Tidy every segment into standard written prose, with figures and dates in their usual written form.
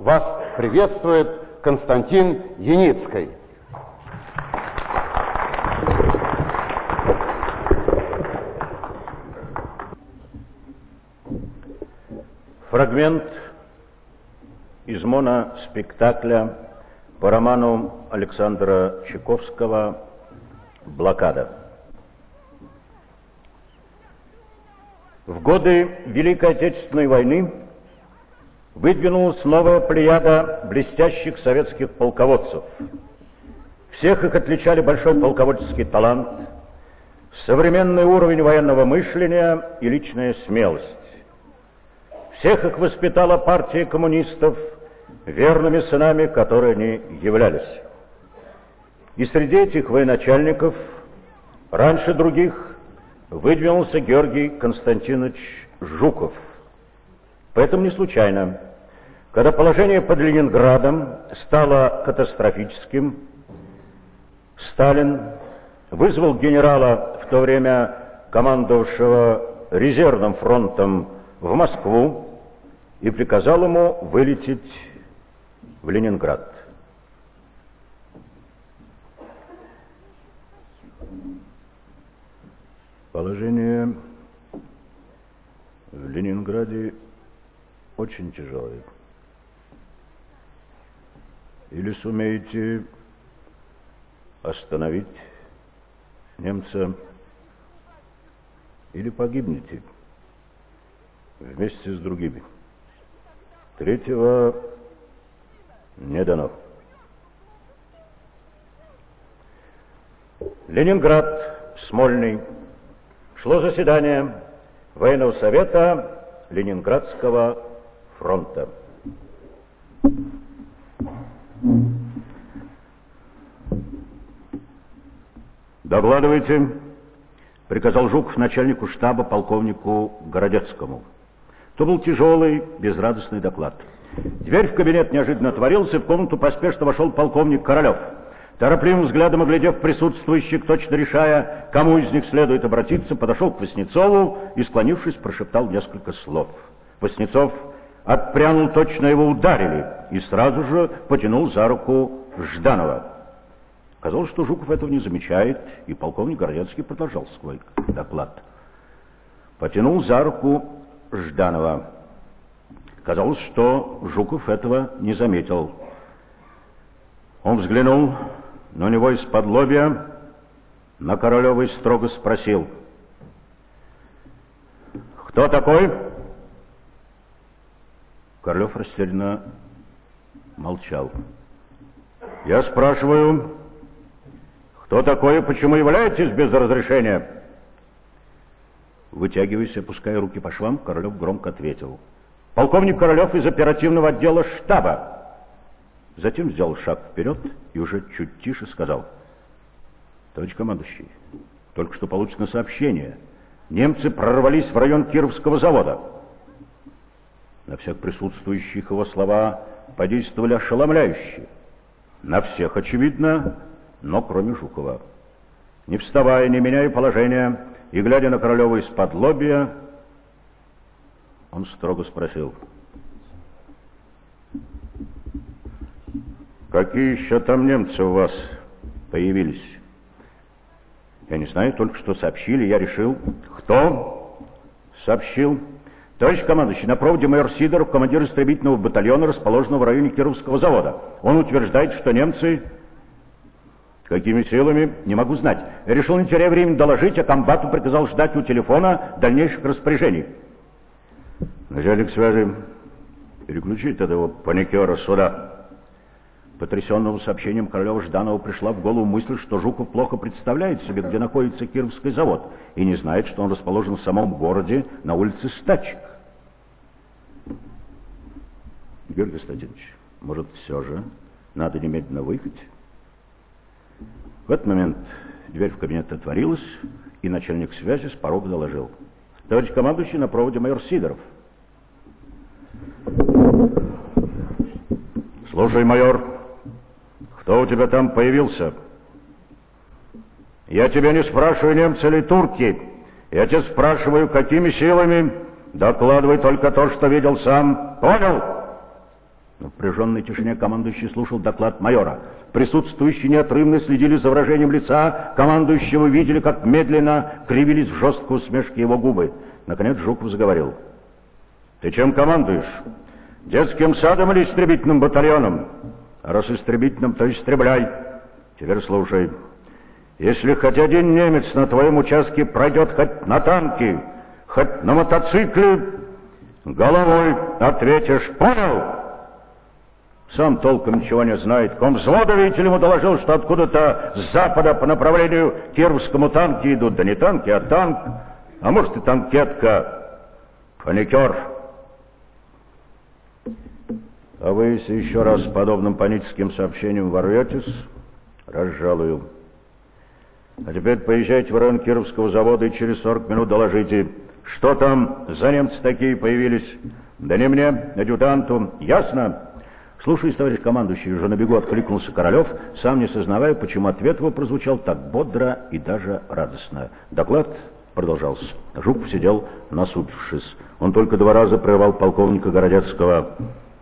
Вас приветствует Константин Яницкий. Фрагмент из моноспектакля по роману Александра Чайковского «Блокада». В годы Великой Отечественной войны выдвинулась новая плеяда блестящих советских полководцев. Всех их отличали большой полководческий талант, современный уровень военного мышления и личная смелость. Всех их воспитала партия коммунистов, верными сынами которой они являлись. И среди этих военачальников раньше других выдвинулся Георгий Константинович Жуков. Поэтому не случайно, когда положение под Ленинградом стало катастрофическим, Сталин вызвал генерала, в то время командовавшего резервным фронтом, в Москву и приказал ему вылететь в Ленинград. Положение в Ленинграде очень тяжелое. Или сумеете остановить немца, или погибнете вместе с другими. Третьего не дано. Ленинград, Смольный. Шло заседание Военного совета Ленинградского фронта. «Докладывайте», — приказал Жуков начальнику штаба полковнику Городецкому. То был тяжелый, безрадостный доклад. Дверь в кабинет неожиданно отворилась, и в комнату поспешно вошел полковник Королев. Торопливым взглядом оглядев присутствующих, точно решая, кому из них следует обратиться, подошел к Васнецову и, склонившись, прошептал несколько слов. Васнецов отпрянул, точно его ударили, и сразу же потянул за руку Жданова. Казалось, что Жуков этого не замечает, и полковник Городецкий продолжал свой доклад. Потянул за руку Жданова. Казалось, что Жуков этого не заметил. Он взглянул на него из-под лобья, на Королева и строго спросил: «Кто такой?» Королев растерянно молчал. «Я спрашиваю, кто такой и почему являетесь без разрешения?» Вытягиваясь, опуская руки по швам, Королев громко ответил: «Полковник Королев из оперативного отдела штаба». Затем сделал шаг вперед и уже чуть тише сказал: «Товарищ командующий, только что получено сообщение. Немцы прорвались в район Кировского завода». На всех присутствующих его слова подействовали ошеломляюще. На всех, очевидно, но кроме Жукова. Не вставая, не меняя положения и глядя на Королева из-под лобья, он строго спросил: «Какие еще там немцы у вас появились?» «Я не знаю, только что сообщили, я решил». «Кто сообщил?» «Товарищ командующий, на проводе майор Сидоров, командир истребительного батальона, расположенного в районе Кировского завода. Он утверждает, что немцы...» «Какими силами? Не могу знать. Я решил, не теряя времени, доложить, а комбату приказал ждать у телефона дальнейших распоряжений». «Начальник связи, переключить этого паникера сюда». Потрясенного сообщением Королева Жданову пришла в голову мысль, что Жуков плохо представляет себе, где находится Кировский завод, и не знает, что он расположен в самом городе на улице Стачек. «Георгий Константинович, может, все же надо немедленно выехать?» В этот момент дверь в кабинет отворилась, и начальник связи с порога доложил: «Товарищ командующий, на проводе майор Сидоров». «Слушай, майор, кто у тебя там появился?» «Я тебя не спрашиваю, немцы или турки. Я тебя спрашиваю, какими силами. Докладывай только то, что видел сам. Понял?» В напряженной тишине командующий слушал доклад майора. Присутствующие неотрывно следили за выражением лица командующего, видели, как медленно кривились в жесткой усмешке его губы. Наконец Жуков заговорил. «Ты чем командуешь? Детским садом или истребительным батальоном? А раз истребительным, то истребляй. Теперь слушай. Если хоть один немец на твоем участке пройдет хоть на танке, хоть на мотоцикле, головой ответишь, понял?» Сам толком ничего не знает. Комвзвода, видите ли, ему доложил, что откуда-то с запада по направлению к Кировскому танки идут. Да не танки, а танк. А может и танкетка. Паникер. А вы, если еще раз с подобным паническим сообщением ворветесь, разжалую. А теперь поезжайте в район Кировского завода и через 40 минут доложите, что там за немцы такие появились. Да не мне, адъютанту. Ясно? Слушаюсь, товарищ командующий, уже на бегу откликнулся Королев, сам не сознавая, почему ответ его прозвучал так бодро и даже радостно. Доклад продолжался. Жуков сидел, насупившись. Он только 2 раза прервал полковника Городецкого.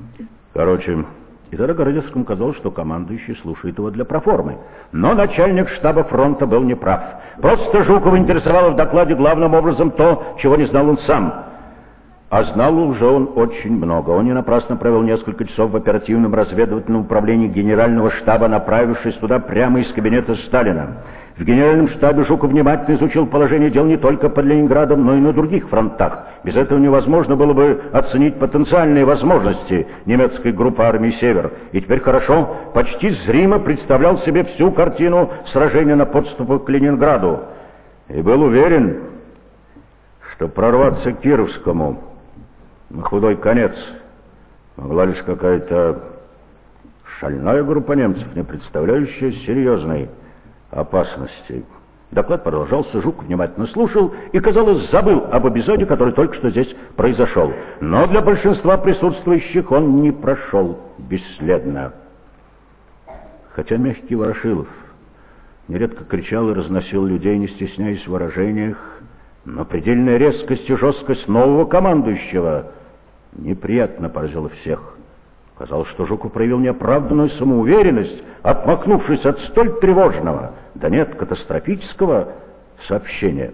И тогда Городецкому казалось, что командующий слушает его для проформы. Но начальник штаба фронта был неправ. Просто Жукова интересовало в докладе главным образом то, чего не знал он сам. А знал уже он очень много. Он не напрасно провел несколько часов в оперативном разведывательном управлении Генерального штаба, направившись туда прямо из кабинета Сталина. В Генеральном штабе Жуков внимательно изучил положение дел не только под Ленинградом, но и на других фронтах. Без этого невозможно было бы оценить потенциальные возможности немецкой группы армии «Север». И теперь хорошо, почти зримо представлял себе всю картину сражения на подступах к Ленинграду. И был уверен, что прорваться к Кировскому на худой конец могла лишь какая-то шальная группа немцев, не представляющая серьезной опасности. Доклад продолжался, Жуков внимательно слушал и, казалось, забыл об эпизоде, который только что здесь произошел. Но для большинства присутствующих он не прошел бесследно. Хотя мягкий Ворошилов нередко кричал и разносил людей, не стесняясь в выражениях, но предельная резкость и жесткость нового командующего неприятно поразила всех. Казалось, что Жуков проявил неоправданную самоуверенность, отмахнувшись от столь тревожного, да нет, катастрофического сообщения.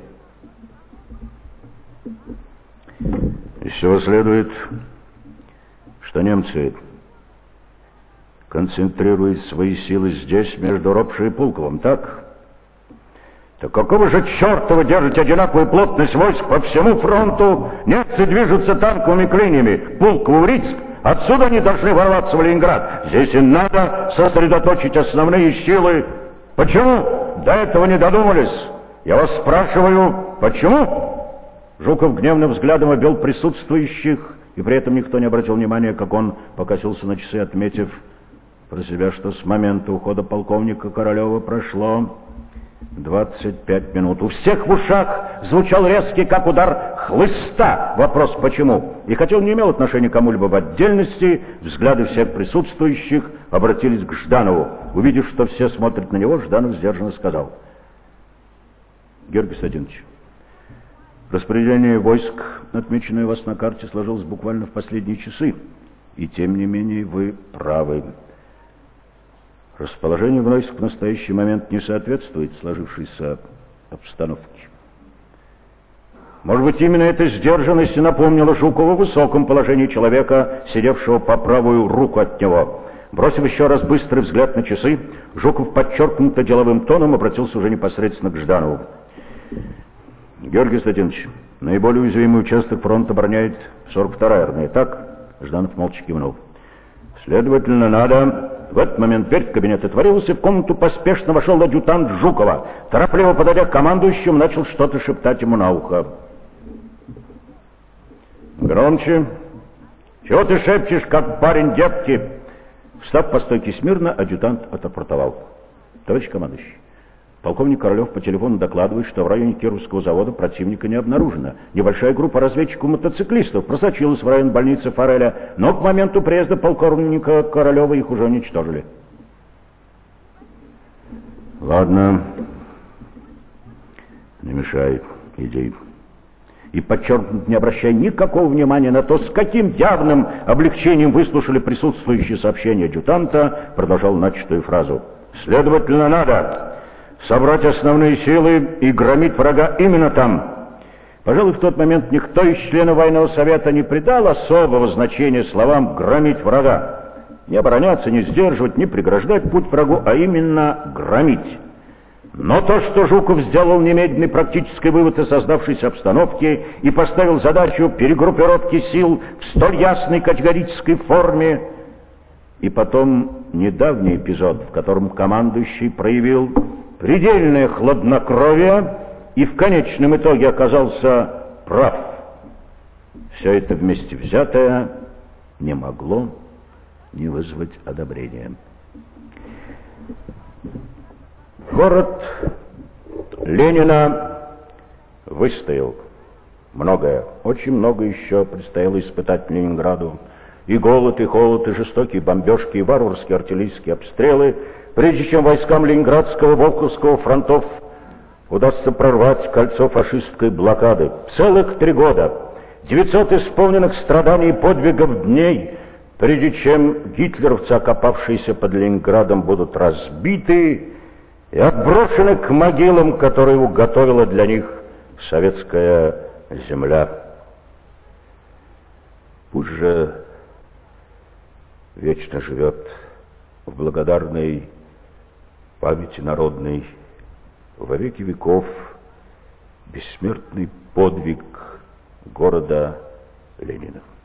Из всего следует, что немцы концентрируют свои силы здесь, между Ропшей и Пулковым, так? Так какого же черта вы держите одинаковую плотность войск по всему фронту? Немцы движутся танковыми клиньями. Пулково в Рицк. Отсюда они должны ворваться в Ленинград. Здесь им надо сосредоточить основные силы. Почему до этого не додумались? Я вас спрашиваю, почему? Жуков гневным взглядом обвел присутствующих, и при этом никто не обратил внимания, как он покосился на часы, отметив про себя, что с момента ухода полковника Королева прошло 25 минут. У всех в ушах звучал резкий, как удар хлыста, вопрос «почему?». И хотя он не имел отношения к кому-либо в отдельности, взгляды всех присутствующих обратились к Жданову. Увидев, что все смотрят на него, Жданов сдержанно сказал: «Георгий Константинович, распределение войск, отмеченное у вас на карте, сложилось буквально в последние часы, и тем не менее вы правы. Расположение войск в настоящий момент не соответствует сложившейся обстановке. Может быть, именно эта сдержанность и напомнила Жукову о высоком положении человека, сидевшего по правую руку от него. Бросив еще раз быстрый взгляд на часы, Жуков подчеркнуто деловым тоном обратился уже непосредственно к Жданову. Георгий Константинович, наиболее уязвимый участок фронта обороняет 42-я армия, так? Жданов молча кивнул. Следовательно, надо... В этот момент дверь в кабинет отворилась, и в комнату поспешно вошел адъютант Жукова. Торопливо подойдя к командующему, начал что-то шептать ему на ухо. «Громче! Чего ты шепчешь, как парень девки?» Встав по стойке смирно, адъютант отрапортовал. «Товарищ командующий, полковник Королев по телефону докладывает, что в районе Кировского завода противника не обнаружено. Небольшая группа разведчиков-мотоциклистов просочилась в район больницы Фореля, но к моменту приезда полковника Королева их уже уничтожили». «Ладно, не мешай, иди. и, подчеркнуто, не обращая никакого внимания на то, с каким явным облегчением выслушали присутствующие сообщения адъютанта, продолжал начатую фразу. «Следовательно, надо собрать основные силы и громить врага именно там». Пожалуй, в тот момент никто из членов военного совета не придал особого значения словам «громить врага». Не обороняться, не сдерживать, не преграждать путь врагу, а именно громить. Но то, что Жуков сделал немедленный практический вывод из создавшейся обстановки и поставил задачу перегруппировки сил в столь ясной категорической форме, и потом недавний эпизод, в котором командующий проявил предельное хладнокровие и в конечном итоге оказался прав, все это вместе взятое не могло не вызвать одобрения. Город Ленина выстоял. Многое, очень много еще предстояло испытать Ленинграду. И голод, и холод, и жестокие бомбежки, и варварские артиллерийские обстрелы, прежде чем войскам Ленинградского, Волховского фронтов удастся прорвать кольцо фашистской блокады. Целых 3 года, 900 исполненных страданий и подвигов дней, прежде чем гитлеровцы, окопавшиеся под Ленинградом, будут разбиты и отброшены к могилам, которые уготовила для них советская земля. Пусть же вечно живет в благодарной памяти народной во веки веков бессмертный подвиг города Ленина.